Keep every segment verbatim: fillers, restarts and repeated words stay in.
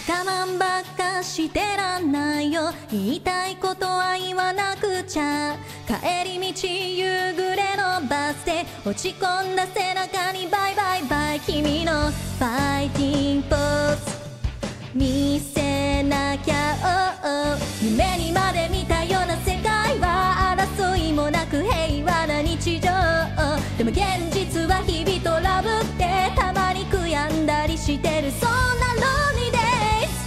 慢ばっかしてらんないよ。言いたいことは言わなくちゃ。帰り道夕暮れのバスで落ち込んだ背中にバイバイバイ。君のファイティングポーズ見せなきゃ、oh oh、 夢にまで見たような世界は争いもなく平和な日常。でも現実は日々トラブってたまに悔やんだりしてる。そんなローニーデイズ。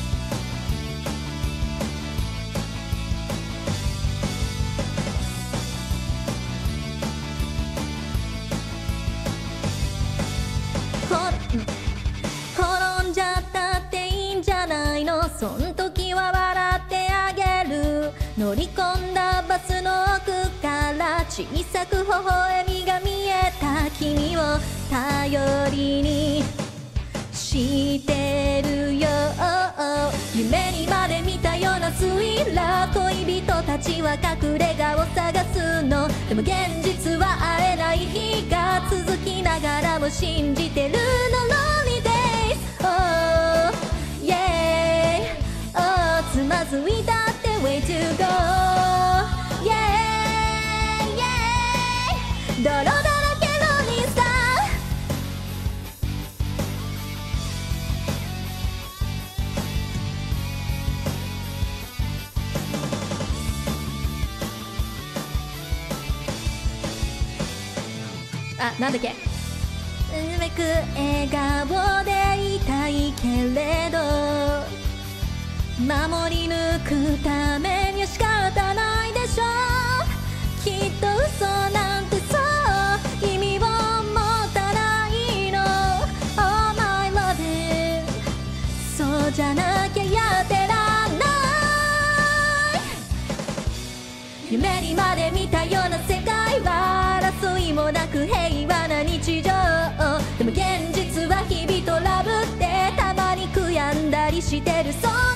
転んじゃったっていいんじゃないの。そん時は笑ってあげる。乗り込んだバスの奥から小さく微笑みが見えた。君を頼りにしてるよ。夢にまで見たようなスリラー。恋人たちは隠れ家を探すの。でも現実は会えない日が続きながらも信じてるの。Lonely days、oh yeah、oh、つまずいたって way to go、 yeah yeah、 泥だらけの日さ。あ、なんだっけ。なるべく笑顔でいたいけれど守り抜くためには仕方ないでしょう。きっと嘘なんてそう意味を持たないの。 Oh my love、 そうじゃなきゃやってらんない。夢にまで見たような世界は争いもなく平和な日常。でも現実は日々トラブってたまに悔やんだりしてる。そう